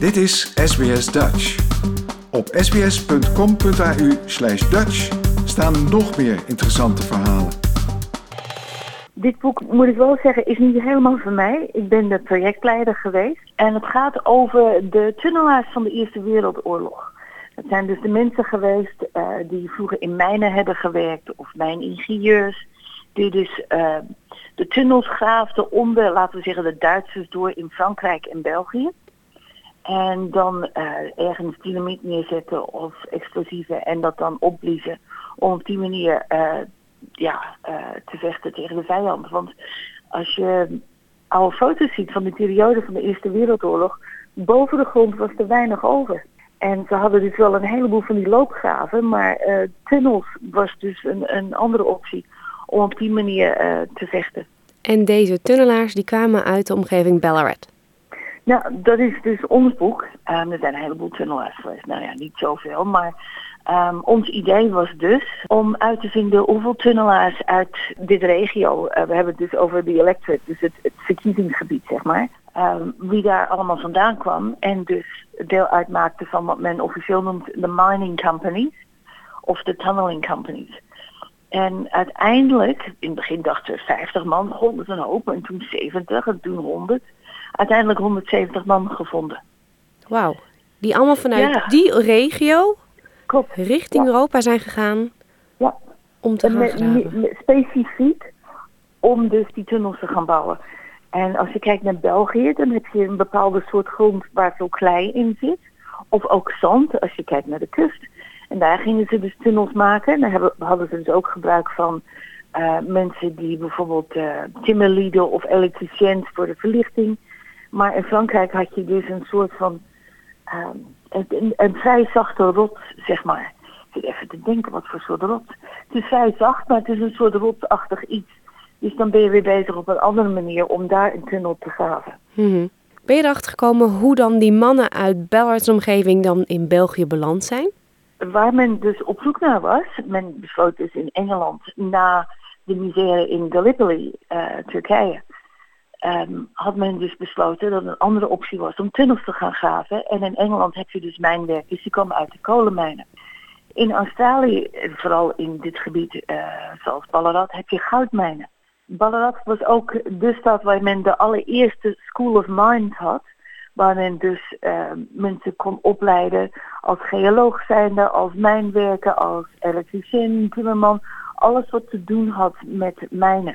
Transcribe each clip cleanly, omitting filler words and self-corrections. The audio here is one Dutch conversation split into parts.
Dit is SBS Dutch. Op sbs.com.au/Dutch staan nog meer interessante verhalen. Dit boek, moet ik wel zeggen, is niet helemaal van mij. Ik ben de projectleider geweest. En het gaat over de tunnelaars van de Eerste Wereldoorlog. Het zijn dus de mensen geweest die vroeger in mijnen hebben gewerkt. Of mijningenieurs. Die dus de tunnels graafden onder, laten we zeggen, de Duitsers door in Frankrijk en België. En dan ergens dynamiet neerzetten of explosieven en dat dan opbliezen. Om op die manier te vechten tegen de vijand. Want als je oude foto's ziet van de periode van de Eerste Wereldoorlog, boven de grond was er weinig over. En ze hadden dus wel een heleboel van die loopgraven, maar tunnels was dus een andere optie om op die manier te vechten. En deze tunnelaars die kwamen uit de omgeving Ballarat. Nou, dat is dus ons boek. Er zijn een heleboel tunnelaars geweest. Nou ja, niet zoveel, maar ons idee was dus om uit te vinden hoeveel tunnelaars uit dit regio, we hebben het dus over de electorate, dus het verkiezingsgebied zeg maar, wie daar allemaal vandaan kwam en dus deel uitmaakte van wat men officieel noemt de mining companies of de tunneling companies. En uiteindelijk, in het begin dachten we 50 man, 100 een hoop, en toen 70 en toen 100. Uiteindelijk 170 man gevonden. Wauw, die allemaal vanuit die regio richting Europa zijn gegaan om te gaan graven. Specifiek om dus die tunnels te gaan bouwen. En als je kijkt naar België, dan heb je een bepaalde soort grond waar veel klei in zit. Of ook zand, als je kijkt naar de kust. En daar gingen ze dus tunnels maken. En daar hadden ze dus ook gebruik van mensen die bijvoorbeeld timmerlieden of elektriciëns voor de verlichting. Maar in Frankrijk had je dus een soort van een vrij zachte rots, zeg maar. Ik zit even te denken wat voor soort rots. Het is vrij zacht, maar het is een soort rotsachtig iets. Dus dan ben je weer bezig op een andere manier om daar een tunnel te graven. Mm-hmm. Ben je erachter gekomen hoe dan die mannen uit Ballarats omgeving dan in België beland zijn? Waar men dus op zoek naar was, men besloot dus in Engeland na de misère in Gallipoli, Turkije, had men dus besloten dat een andere optie was om tunnels te gaan graven. En in Engeland heb je dus mijnwerkers, die komen uit de kolenmijnen. In Australië, vooral in dit gebied zoals Ballarat, heb je goudmijnen. Ballarat was ook de stad waar men de allereerste School of Mines had. Waar men dus mensen kon opleiden als geoloog zijnde, als mijnwerker, als elektricien, timmerman. Alles wat te doen had met mijnen.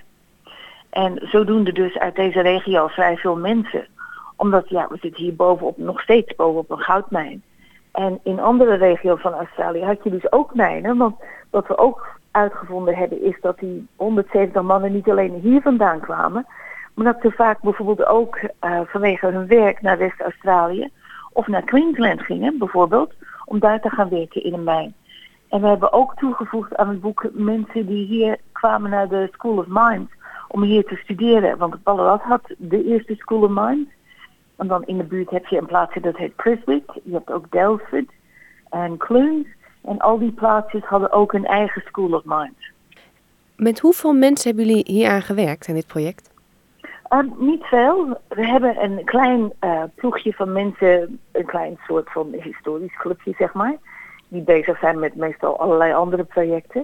En zodoende dus uit deze regio vrij veel mensen. Omdat we zitten hier nog steeds bovenop een goudmijn. En in andere regio's van Australië had je dus ook mijnen. Want wat we ook uitgevonden hebben is dat die 170 mannen niet alleen hier vandaan kwamen. Maar dat ze vaak bijvoorbeeld ook vanwege hun werk naar West-Australië of naar Queensland gingen bijvoorbeeld. Om daar te gaan werken in een mijn. En we hebben ook toegevoegd aan het boek mensen die hier kwamen naar de School of Mines. Om hier te studeren, want Ballarat had de eerste School of Mines. En dan in de buurt heb je een plaatsje dat heet Chiswick. Je hebt ook Delford en Clunes. En al die plaatsjes hadden ook een eigen School of Mines. Met hoeveel mensen hebben jullie hier aan gewerkt, aan dit project? Niet veel. We hebben een klein ploegje van mensen, een klein soort van historisch clubje, zeg maar. Die bezig zijn met meestal allerlei andere projecten.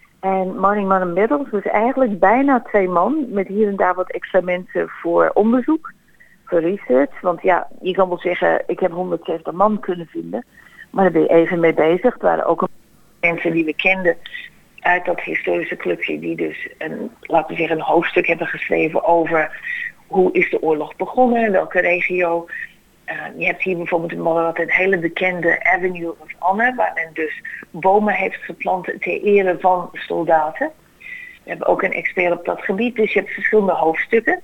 En Mining Man and Metals was eigenlijk bijna 2 man, met hier en daar wat extra mensen voor onderzoek, voor research. Want je kan wel zeggen, ik heb 170 man kunnen vinden, maar daar ben je even mee bezig. Er waren ook mensen die we kenden uit dat historische clubje, die dus laten we zeggen, een hoofdstuk hebben geschreven over hoe is de oorlog begonnen, in welke regio. Je hebt hier bijvoorbeeld in Ballarat een hele bekende Avenue of Honor, waar men dus bomen heeft geplant ter ere van soldaten. We hebben ook een expert op dat gebied, dus je hebt verschillende hoofdstukken.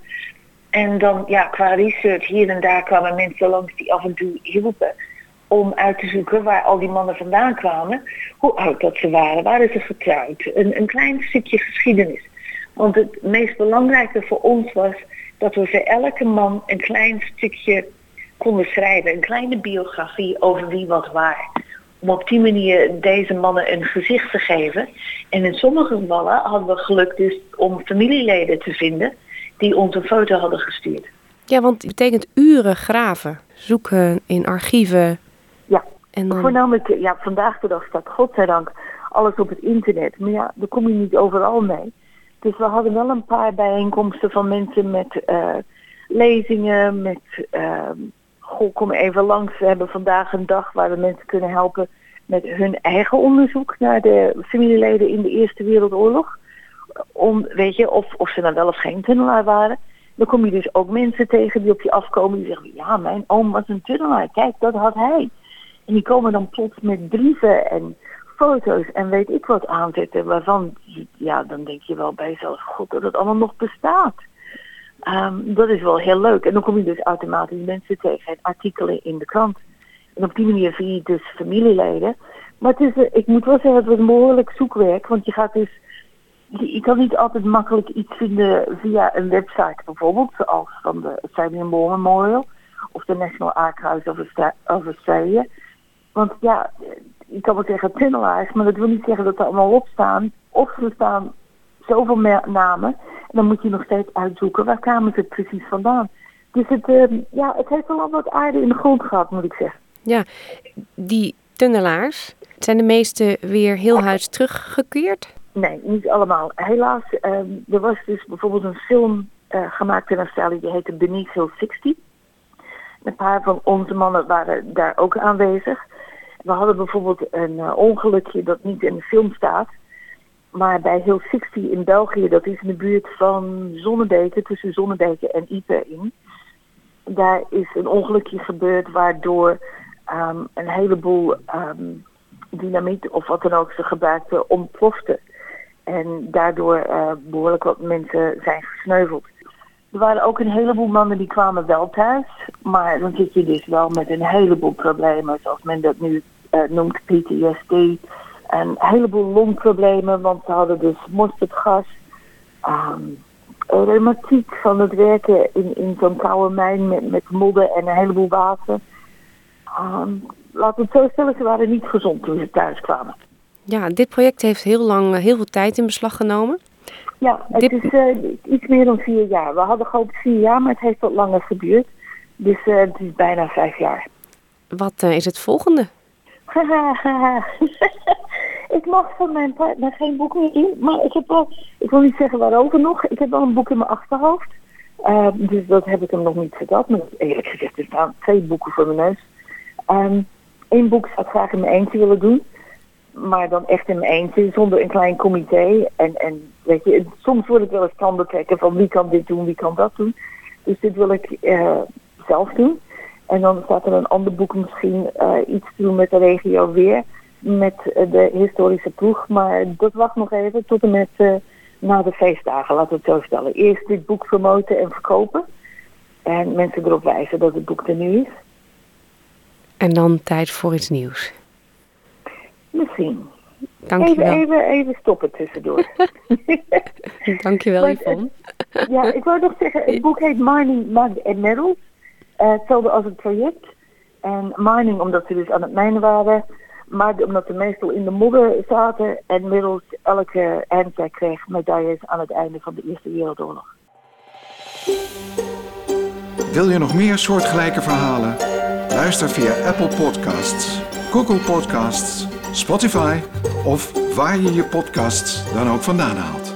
En dan qua research hier en daar kwamen mensen langs die af en toe hielpen om uit te zoeken waar al die mannen vandaan kwamen, hoe oud dat ze waren ze getrouwd. Een klein stukje geschiedenis. Want het meest belangrijke voor ons was dat we voor elke man een klein stukje konden schrijven. Een kleine biografie over wie wat waar. Om op die manier deze mannen een gezicht te geven. En in sommige gevallen hadden we geluk dus om familieleden te vinden die ons een foto hadden gestuurd. Ja, want het betekent uren graven, zoeken in archieven. Ja, en dan... voornamelijk, vandaag de dag staat godzijdank alles op het internet. Maar ja, daar kom je niet overal mee. Dus we hadden wel een paar bijeenkomsten van mensen met lezingen, met kom even langs. We hebben vandaag een dag waar we mensen kunnen helpen met hun eigen onderzoek naar de familieleden in de Eerste Wereldoorlog. Of ze nou wel of geen tunnelaar waren. Dan kom je dus ook mensen tegen die op je afkomen die zeggen, ja, mijn oom was een tunnelaar, kijk, dat had hij. En die komen dan plots met brieven en foto's en weet ik wat aanzetten, waarvan, dan denk je wel bij jezelf, god, dat het allemaal nog bestaat. Dat is wel heel leuk. En dan kom je dus automatisch mensen tegen en artikelen in de krant. En op die manier zie je dus familieleden. Maar het is, ik moet wel zeggen, het was een behoorlijk zoekwerk, want je kan niet altijd makkelijk iets vinden via een website bijvoorbeeld, zoals van de Australian War Memorial of de National Archives of Australia. Want ja, ik kan wel zeggen tunnelaars, maar dat wil niet zeggen dat er allemaal op staan. Of er staan zoveel namen en dan moet je nog steeds uitzoeken waar kwamen ze precies vandaan. Dus het heeft wel wat aarde in de grond gehad, moet ik zeggen. Ja, die tunnelaars, zijn de meeste weer heel huis teruggekeerd? Nee, niet allemaal. Helaas, er was dus bijvoorbeeld een film gemaakt in Australië, die heette Beneath Hill 60. Een paar van onze mannen waren daar ook aanwezig. We hadden bijvoorbeeld een ongelukje dat niet in de film staat. Maar bij Hill 60 in België, dat is in de buurt van Zonnebeke, tussen Zonnebeke en Ieper in. Daar is een ongelukje gebeurd waardoor een heleboel dynamiet of wat dan ook ze gebruikten ontplofte. En daardoor behoorlijk wat mensen zijn gesneuveld. Er waren ook een heleboel mannen die kwamen wel thuis. Maar dan zit je dus wel met een heleboel problemen, zoals men dat nu noemt, PTSD. Een heleboel longproblemen, want ze hadden dus mosterdgas. Reumatiek van het werken in zo'n koude mijn met modder en een heleboel water. Laten we het zo stellen, ze waren niet gezond toen ze thuis kwamen. Ja, dit project heeft heel veel tijd in beslag genomen. Ja, het is iets meer dan 4 jaar. We hadden gehoopt 4 jaar, maar het heeft wat langer geduurd. Dus het is bijna 5 jaar. Wat is het volgende? Ik mag van mijn partner geen boek meer in, maar ik wil niet zeggen waarover nog. Ik heb wel een boek in mijn achterhoofd. Dus dat heb ik hem nog niet verteld. Maar eerlijk gezegd, er staan 2 boeken voor mijn neus. 1 boek zou ik graag in mijn eentje willen doen. Maar dan echt in mijn eentje, zonder een klein comité. En weet je, soms word ik wel eens tanden trekken van wie kan dit doen, wie kan dat doen. Dus dit wil ik zelf doen. En dan staat er een ander boek misschien iets te doen met de regio weer. Met de historische ploeg. Maar dat wacht nog even tot en met na de feestdagen, laten we het zo stellen. Eerst dit boek promoten en verkopen. En mensen erop wijzen dat het boek er nu is. En dan tijd voor iets nieuws. Misschien. Dankjewel. Even stoppen tussendoor. Dankjewel, Yvonne. Ja, ik wou nog zeggen, het boek heet Mining, Mud and Metals. Hetzelfde als het project. En mining omdat ze dus aan het mijnen waren. Maar omdat ze meestal in de modder zaten. En middels elke handwerk kreeg medailles aan het einde van de Eerste Wereldoorlog. Wil je nog meer soortgelijke verhalen? Luister via Apple Podcasts, Google Podcasts, Spotify of waar je je podcasts dan ook vandaan haalt.